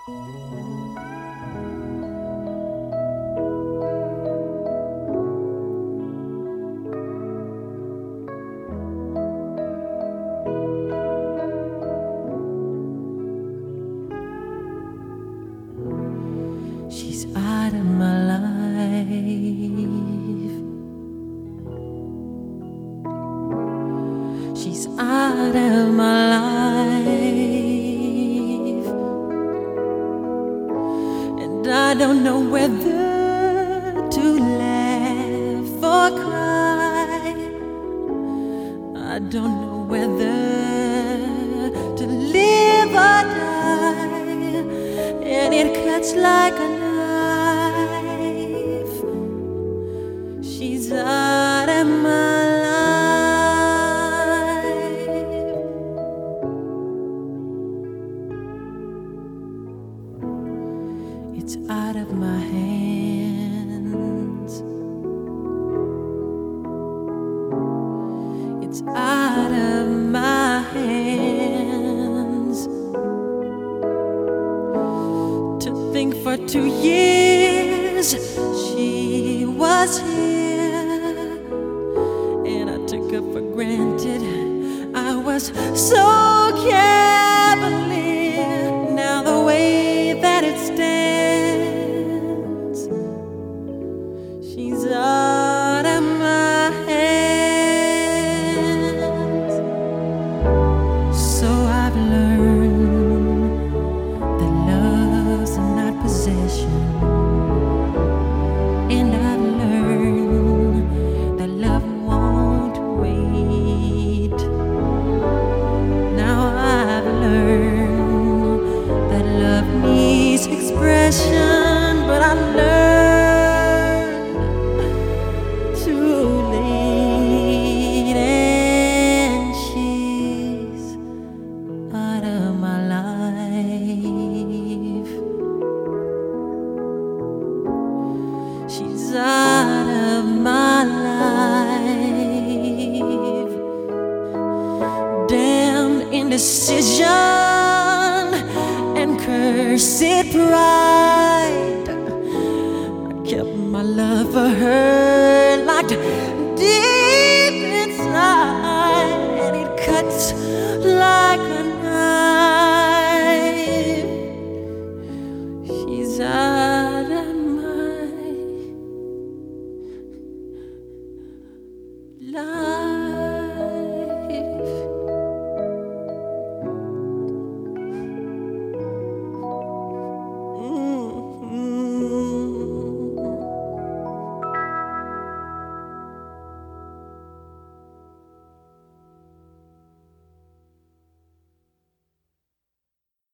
She's out of my life. She's out of my life, and I don't know whether to laugh or cry. I don't know whether to live or die, and it cuts like a knife. She's out of my life. It's out of my hands. It's out of my hands. To think for 2 years she was here, and I took her for granted. I was so cavalier. Now the way that it stands, she's out of my hands. So I've learned that love's not possession, and I've learned that love won't wait. Now I've learned that love needs expression, but I learned too late, and she's out of my life. She's out of my life. Damned indecision and cursed pride, I kept my love for her